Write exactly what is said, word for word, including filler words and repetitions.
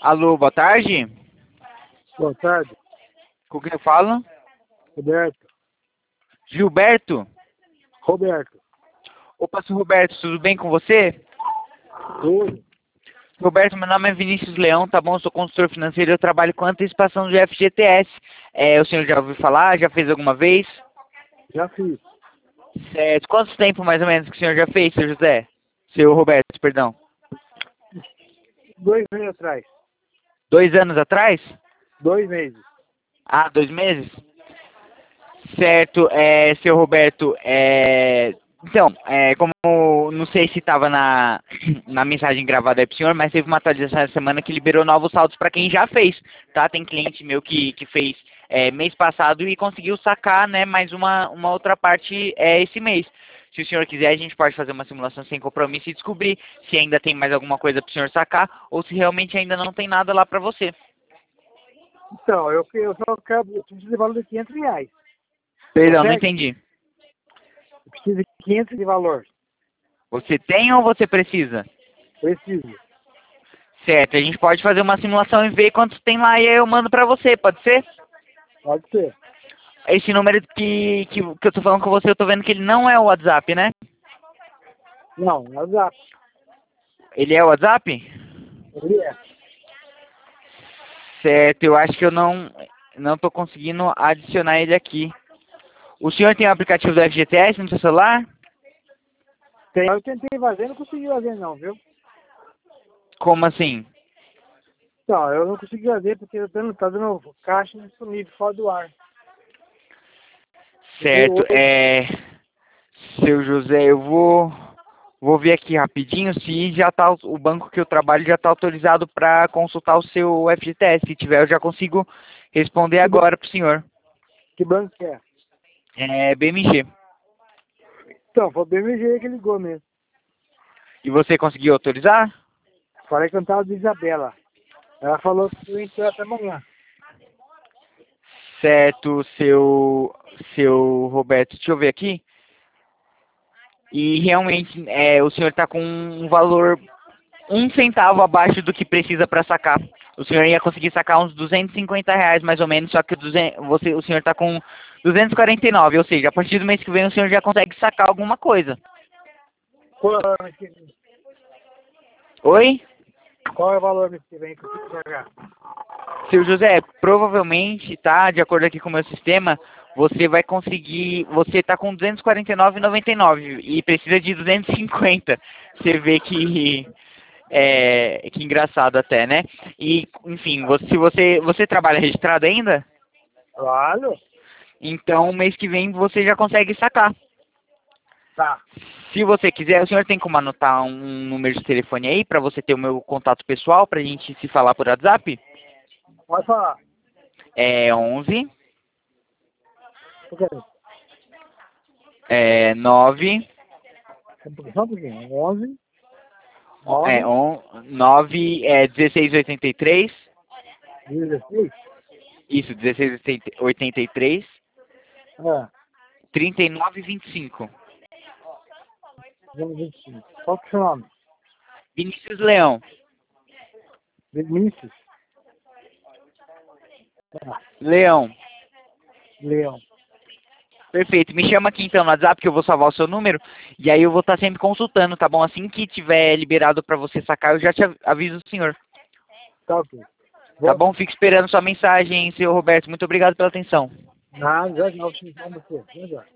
Alô, boa tarde. Boa tarde, Com quem eu falo? Roberto. Gilberto? Roberto. Opa, seu Roberto, tudo bem com você? Tudo? Roberto, meu nome é Vinícius Leão, tá bom? Eu sou consultor financeiro e eu trabalho com antecipação do F G T S. É, o senhor já ouviu falar? Já fez alguma vez? Já fiz. Certo. Quanto tempo mais ou menos que o senhor já fez, seu José? Seu Roberto, perdão. Dois meses atrás. Dois anos atrás? Dois meses. Ah, dois meses? Certo, é, seu Roberto, é, então, é, como não sei se estava na, na mensagem gravada aí pro senhor, mas teve uma atualização essa semana que liberou novos saldos para quem já fez, tá? Tem cliente meu que, que fez é, mês passado e conseguiu sacar, né, mais uma, uma outra parte é, esse mês. Se o senhor quiser, a gente pode fazer uma simulação sem compromisso e descobrir se ainda tem mais alguma coisa para o senhor sacar ou se realmente ainda não tem nada lá para você. Então, eu, eu só quero. Eu preciso de valor de quinhentos reais. Perdão, não Consegue? entendi. Eu preciso de quinhentos de valor. Você tem ou você precisa? Preciso. Certo, a gente pode fazer uma simulação e ver quantos tem lá e aí eu mando pra você, pode ser? Pode ser. Esse número que, que, que eu tô falando com você, eu tô vendo que ele não é o WhatsApp, né? Não, WhatsApp. Ele é o WhatsApp? Ele é. Certo, eu acho que eu não, não tô conseguindo adicionar ele aqui. O senhor tem o aplicativo do F G T S no seu celular? Tem. Eu tentei fazer, não consegui fazer não, viu? Como assim? Não, eu não consegui fazer porque eu tô, tá dando caixa disponível fora do ar. Certo, Hoje, é... Seu José, eu vou... Vou ver aqui rapidinho se já tá, o banco que eu trabalho já está autorizado para consultar o seu F G T S. Se tiver, eu já consigo responder que, ba- agora para o senhor. que banco que é? É B M G. Então, foi o B M G que ligou mesmo. E você conseguiu autorizar? Falei que eu tava de Isabela. Ela falou que eu ia entrar até amanhã. Certo, seu, seu Roberto. Deixa eu ver aqui. E realmente, é, o senhor está com um valor um centavo abaixo do que precisa para sacar. O senhor ia conseguir sacar uns duzentos e cinquenta reais mais ou menos, só que duzentos, você, o senhor está com duzentos e quarenta e nove, ou seja, a partir do mês que vem o senhor já consegue sacar alguma coisa. Qual é o valor mês que vem? Oi? Qual é o valor mês que vem que eu tenho que pagar? Seu José, provavelmente, tá, de acordo aqui com o meu sistema, você vai conseguir, você está com duzentos e quarenta e nove reais e noventa e nove centavos e precisa de duzentos e cinquenta. Você vê que é, que engraçado até, né? E, enfim, você, se você, você trabalha registrado ainda? Claro. Então, mês que vem você já consegue sacar. Tá. Se você quiser, o senhor tem como anotar um número de telefone aí para você ter o meu contato pessoal para a gente se falar por WhatsApp? Pode falar. É onze, Ok. é nove, Só um pouquinho, só um pouquinho. onze, é nove, on, nove, é dezesseis oitenta e três, dezesseis. isso, dezesseis oitenta e três, É. trinta e nove vinte e cinco. vinte e cinco. Qual que é o seu nome? Vinícius Leão. Vinícius? Tá. Leão. Leão. Perfeito. Me chama aqui então no WhatsApp que eu vou salvar o seu número e aí eu vou estar sempre consultando, tá bom? Assim que tiver liberado para você sacar, eu já te aviso o senhor. Tá ok. Tá Vou... bom? Fico esperando sua mensagem, senhor Roberto. Muito obrigado pela atenção. Nada, já já eu te chamo você. Já já.